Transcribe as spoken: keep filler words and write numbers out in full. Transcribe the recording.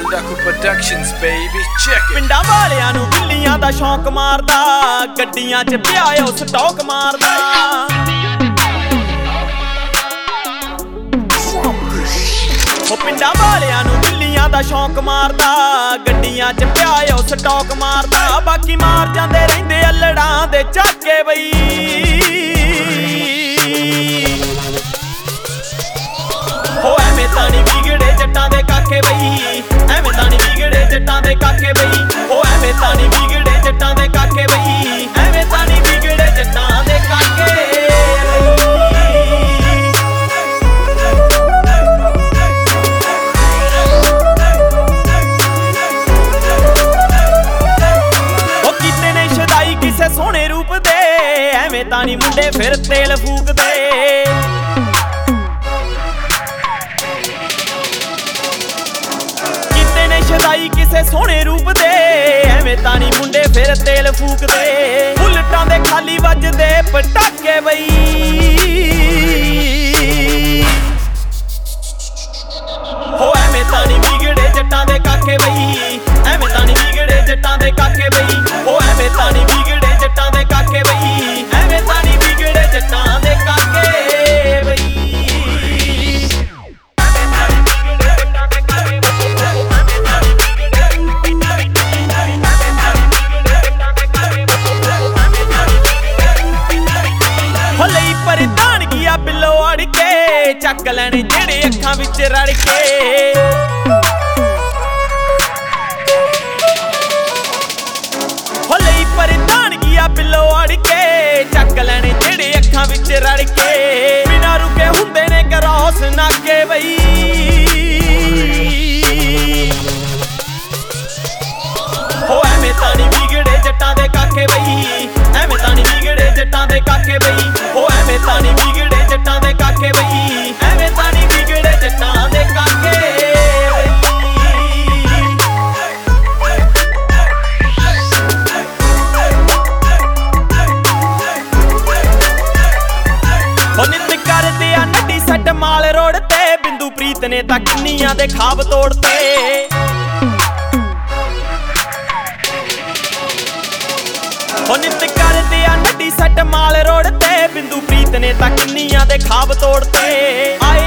Daku Productions baby, check it। ਪਿੰਡਾਂ ਵਾਲਿਆਂ ਨੂੰ ਬਿੱਲੀਆਂ ਦਾ ਸ਼ੌਂਕ ਮਾਰਦਾ, ਗੱਡੀਆਂ 'ਚ ਪਿਆ ਉਹ ਸਟਾਕ ਮਾਰਦਾ। ਉਹ ਪਿੰਡਾਂ ਵਾਲਿਆਂ ਨੂੰ ਬਿੱਲੀਆਂ ਦਾ ਸ਼ੌਂਕ ਮਾਰਦਾ, ਗੱਡੀਆਂ 'ਚ ਪਿਆ ਉਹ ਸਟਾਕ ਮਾਰਦਾ। ਬਾਕੀ ਮਾਰ ਜਾਂਦੇ ਰਹਿੰਦੇ ਅਲੜਾਂ ਦੇ ਝਾਕੇ ਬਈ। ਹੋ ਐਵੇਂ ਤਾਂ ਨੀ ਵਿਗੜੇ ਜੱਟਾਂ ਦੇ ਕਾਕੇ ਬਈ, ਐਵੇਂ ਤਾਂ ਨੀ ਵਿਗੜੇ ਜੱਟਾਂ ਦੇ ਕਾਕੇ ਬਈ। ਹੋ ਐਵੇਂ ਤਾਂ ਨੀ ਵਿਗੜੇ ਜੱਟਾਂ ਦੇ ਕਾਕੇ ਬਈ, ਐਵੇਂ ਤਾਂ ਨੀ ਵਿਗੜੇ ਜੱਟਾਂ ਦੇ ਕਾਕੇ ਬਈ। ਉਹ ਕੀਤੇ ਨੇ ਸ਼ਦਾਈ ਕਿਸੇ ਸੋਹਣੇ ਰੂਪ ਦੇ, ਐਵੇਂ ਤਾਂ ਨੀ ਮੁੰਡੇ ਫਿਰ ਤੇਲ ਫੂਕਦੇ। ਸ਼ਦਾਈ ਕਿਸੇ ਸੋਹਣੇ ਰੂਪ ਦੇ, ਐਵੇਂ ਤਾਂ ਨੀ ਮੁੰਡੇ ਫਿਰ ਤੇਲ ਫੂਕਦੇ। ਬੁਲਟਾਂ ਦੇ ਖਾਲੀ ਵੱਜਦੇ ਪਟਾਕੇ ਬਈ। ਹੋ ਐਵੇਂ ਤਾਂ ਨੀ ਵਿਗੜੇ ਜੱਟਾਂ ਦੇ ਕਾਕੇ ਬਈ, ਐਵੇਂ ਤਾਂ ਨੀ ਵਿਗੜੇ ਜੱਟਾਂ ਦੇ ਕਾਕੇ ਬਈ। ਹੋ ਐਵੇਂ ਤਾਂ ਨੀ ਵਿਗੜੇ ਜੱਟਾਂ ਦੇ ਕਾਕੇ ਬਈ, ਐਵੇਂ ਤਾਂ ਨੀ ਵਿਗੜੇ ਜੱਟਾਂ ਦੇ ਕਾਕੇ ਬਈ। ਪ੍ਰਧਾਨਗੀਆਂ ਬਿੱਲੋ ਅੜ ਕੇ ਚੱਕ ਲੈਣੇ ਜਿਹੜੇ ਅੱਖਾਂ ਵਿੱਚ ਰੜ ਕੇ। ਹੋ ਲਈ ਪ੍ਰਧਾਨਗੀਆਂ ਬਿੱਲੋ ਅੜ ਕੇ ਚੱਕ ਲੈਣੇ ਜਿਹੜੇ ਅੱਖਾਂ ਵਿੱਚ ਰੜ ਕੇ। ਬਿਨਾਂ ਰੁਕੇ ਹੁੰਦੇ ਨੇ ਕਰੋਸ ਨਾਕੇ ਬਈ। ਹੋ ਐਵੇਂ ਤਾਂ ਨੀ ਵਿਗੜੇ ਜੱਟਾਂ ਦੇ ਕਾਕੇ ਬਈ, ਐਵੇਂ ਤਾਂ ਨੀ ਵਿਗੜੇ ਜੱਟਾਂ ਦੇ ਕਾਕੇ ਬਈ। ਹੋ ਐਵੇਂ ਤਾਂ ਨੀ ਵਿਗੜੇ ਜੱਟਾਂ ਦੇ ਕਾਕੇ ਬਈ, ਐਵੇਂ ਤਾਂ ਨੀ ਵਿਗੜੇ ਜੱਟਾਂ ਦੇ ਕਾਕੇ ਬਈ। ਹੋ ਨਿੱਤ ਕਰਦੇ ਆ ਨੱਡੀ ਸੱਟ ਮਾਲ ਰੋਡ ਤੇ, ਬਿੰਦੂ ਪ੍ਰੀਤ ਨੇ ਤਾਂ ਕਿੰਨੀਆਂ ਦੇ ਖਾਬ ਤੋੜਤੇ। ਹੋ ਨਿੱਤ ਕਰਦੇ ਆ ਨੱਡੀ ਸੱਟ ਮਾਲ ਰੋਡ ਤੇ, ਬਿੰਦੂ ਪ੍ਰੀਤ ਨੇ ਤਾਂ ਕਿੰਨੀਆਂ ਦੇ ਖਾਬ ਤੋੜਤੇ।